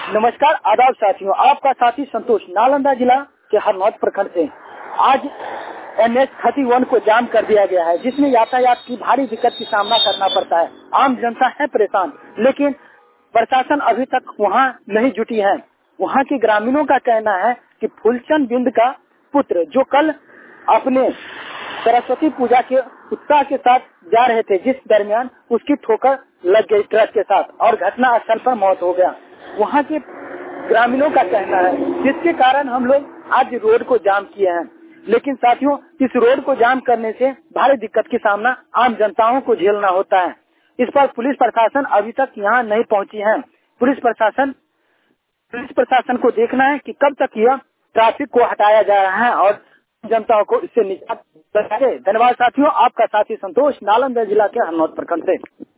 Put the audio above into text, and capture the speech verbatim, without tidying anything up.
नमस्कार, आदाब साथियों, आपका साथी संतोष नालंदा जिला के हरनौत प्रखंड से। आज एन एच इकतीस को जाम कर दिया गया है, जिसमें यातायात की भारी दिक्कत की सामना करना पड़ता है। आम जनता है परेशान, लेकिन प्रशासन अभी तक वहां नहीं जुटी है। वहां के ग्रामीणों का कहना है कि फूलचंद बिंद का पुत्र जो कल अपने सरस्वती पूजा के उत्साह के साथ जा रहे थे, जिस दरमियान उसकी ठोकर लग गई ट्रक के साथ और घटना स्थल पर मौत हो गया। वहाँ के ग्रामीणों का कहना है, जिसके कारण हम लोग आज रोड को जाम किए हैं। लेकिन साथियों, इस रोड को जाम करने से भारी दिक्कत की सामना आम जनताओं को झेलना होता है। इस पर पुलिस प्रशासन अभी तक यहाँ नहीं पहुँची है। पुलिस प्रशासन पुलिस प्रशासन को देखना है कि कब तक यह ट्रैफिक को हटाया जा रहा है और जनताओं को इससे निजात दिलाए। धन्यवाद साथियों, आपका साथी संतोष नालंदा जिला के हरनौत प्रखंड से।